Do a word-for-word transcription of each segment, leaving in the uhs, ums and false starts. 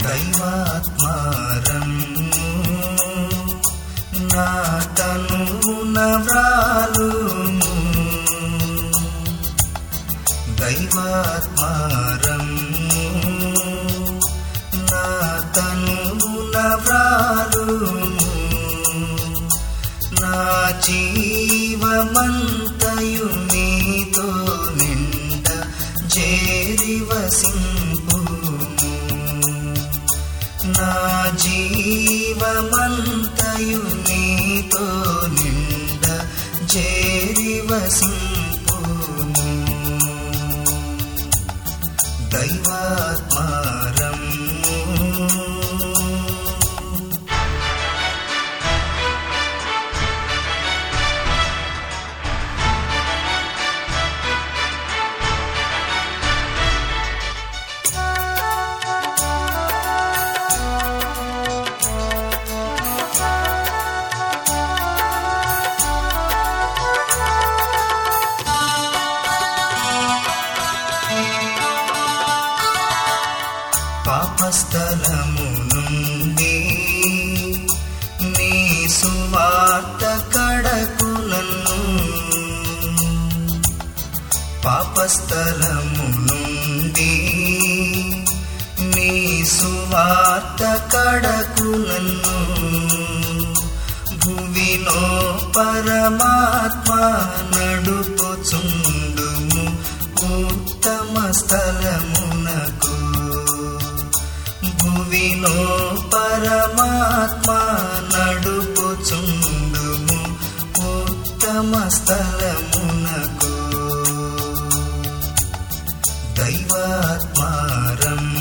దైవాత్మారము నా తనువున వ్రాలుము, దైవాత్మారము నా తనువున వ్రాలుము. నా జీవమంతయు నీతో నిండ చేరి వసింపుము, నా జీవమంతయు నీతో నిండ చేరి వసింపుము. దైవాత్మారము పాపస్థలము నుండి నీ సువార్త కడకు నన్ను, పాపస్థలము నుండి నీ సువార్త కడకు నన్ను. భువిలో పరమాత్మ నడుపుచుండుము ఉత్తమ స్థలమునకు, భువిలో పరమాత్మ నడుపుచుండుము ఉత్తమ స్థలమునకు. దైవాత్మారము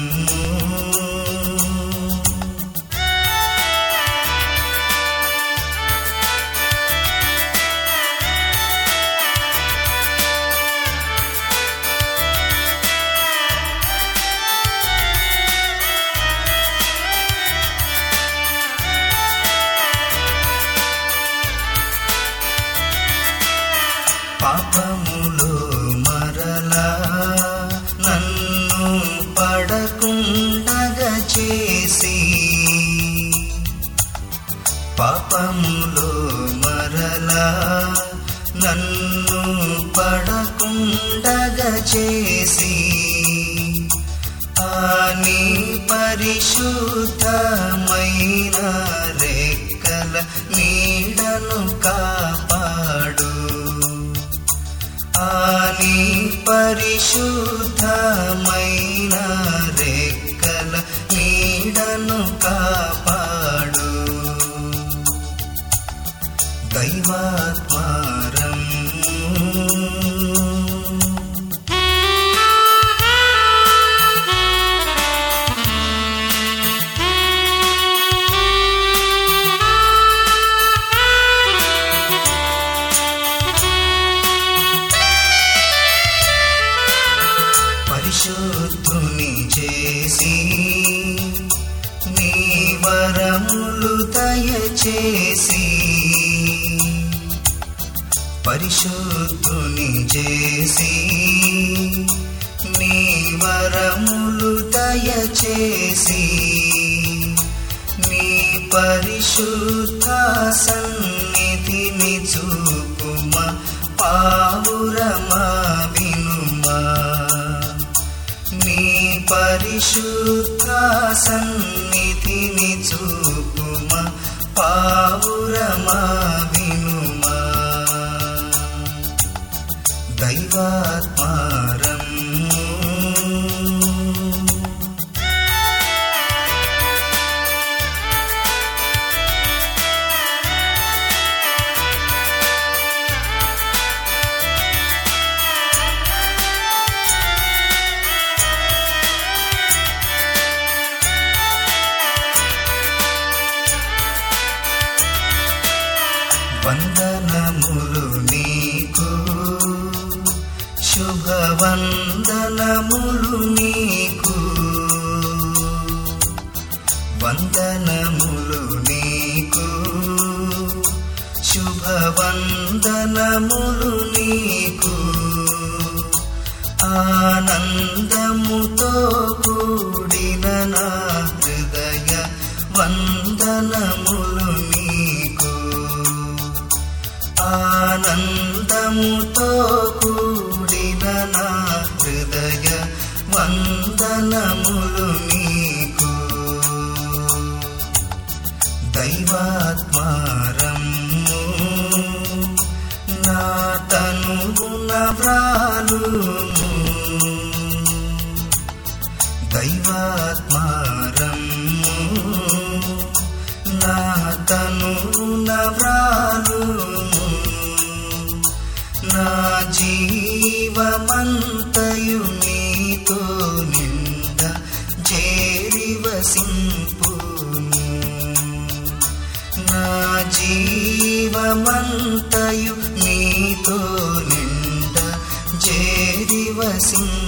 పాపములో మరలా నన్ను పడకుండగ చేసి, పాపములో మరలా నన్ను పడకుండగ చేసి, ఆని పరిశుద్ధమైన రెక్కల నీడను కాపాడు, ఆని పరిశుద్ధమైన రెక్కల నీడను కాపాడు. దైవాత్మారము పరిశుద్ధుని చేసి నీ వరములు దయచేసి, పరిశుద్ధుని చేసి నీ వరములు దయచేసి, నీ పరిశుద్ధ సన్నిధిని చూపుమా పావురమా వినుమా, నీ పరిశుద్ధ సన్నిధిని చూపుమా పావురమా వినుమా. దైవాత్మారము వందనములు నీకు, శుభవందనములు నీకు, వందనములు నీకు, శుభవందనములు నీకు. ఆనందముతో కూడిన నా ఆనందముతో కూడిన నా హృదయ వందనములు నీకు. దైవాత్మారము నా తనువున వ్రాలుము. దైవాత్మారము నా తనువున వ్రాలుము. నా జీవమంతయు నీతో నిండ చేరివసింపును. నా జీవమంతయు నీతో నిండ చేరివసింపును.